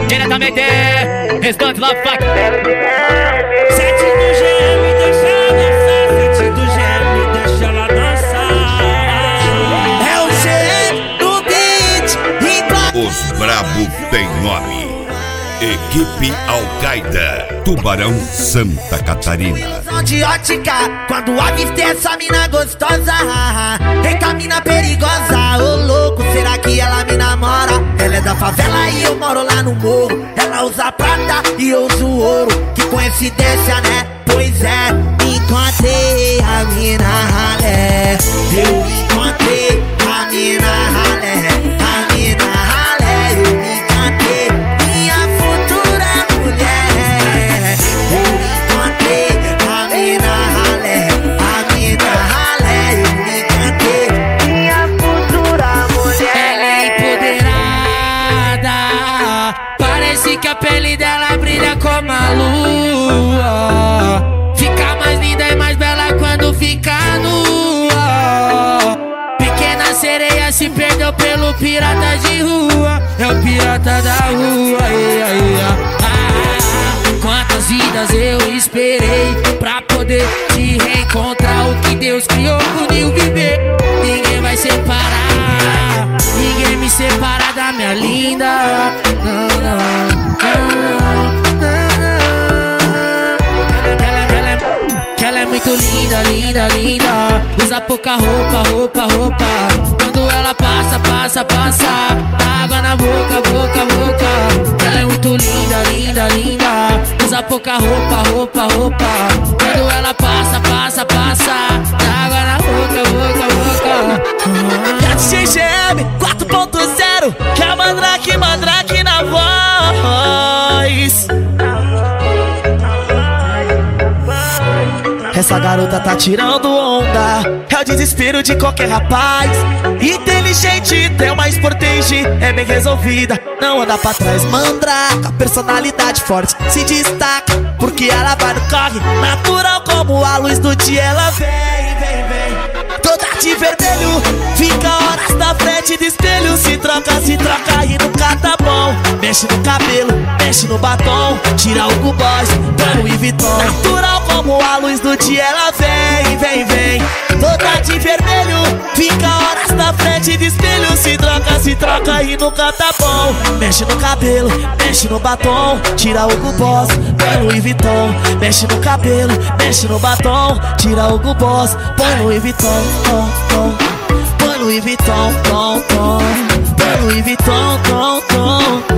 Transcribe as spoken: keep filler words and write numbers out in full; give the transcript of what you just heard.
diretamente, restante Love Fuck. Sete do G M, deixa ela dançar. Sete do G M, deixa ela dançar. É o G do beat. Os brabo tem nome. Equipe Al-Qaeda, Tubarão, Santa Catarina. De ótica, quando avistei essa mina gostosa, eita mina perigosa, ô louco, será que ela me namora? Ela é da favela e eu moro lá no morro. Ela usa prata e eu uso ouro. Que coincidência, né? Pois é, encontrei a mina ralé. Eu encontrei a mina ralé. A mina ralé, eu me encantei. Minha futura mulher. Eu encontrei a mina ralé. A mina ralé, eu me encantei. Minha futura mulher. Ela é empoderada, parece que a pele dela brilha como a lua. Fica mais linda e mais bela quando fica nua. Pequena sereia se perdeu pelo pirata de rua. É o pirata da rua. Ia, ia. Ah, quantas vidas eu esperei pra poder te reencontrar. O que Deus criou uniu viver. Ninguém vai separar, ninguém me separa da minha linda. Não, não, não. Ela é muito linda, linda, linda. Usa pouca roupa, roupa, roupa. Quando ela passa, passa, passa. Água na boca, boca, boca. Ela é muito linda, linda, linda. Usa pouca roupa, roupa, roupa. Quando ela passa, passa, passa. Água na boca, boca, boca. D J G M quatro ponto zero, que é a Mandrake, Mandrake na voz. Essa garota tá tirando onda, é o desespero de qualquer rapaz. Inteligente, tem uma sportage, é bem resolvida, não anda pra trás. Mandraka, personalidade forte, se destaca, porque ela vai no corre, natural como a luz do dia. Ela vem, vem, vem, toda de vermelho, fica horas na frente do espelho. Se troca, se troca e nunca tá bom. Mexe no cabelo, mexe no batom, tira o Hugo Boss, põe o Louis Vuitton. Natural como a luz do dia. Ela vem, vem, vem, toda de vermelho, fica horas na frente do espelho. Se troca, se troca e nunca tá bom. Mexe no cabelo, mexe no batom, tira o Hugo Boss, põe o Louis Vuitton. Mexe no cabelo, mexe no batom, tira o Hugo Boss, põe o Louis Vuitton, tom, tom. Põe o Louis Vuitton, tom, tom. Põe o Louis Vuitton, tom, tom.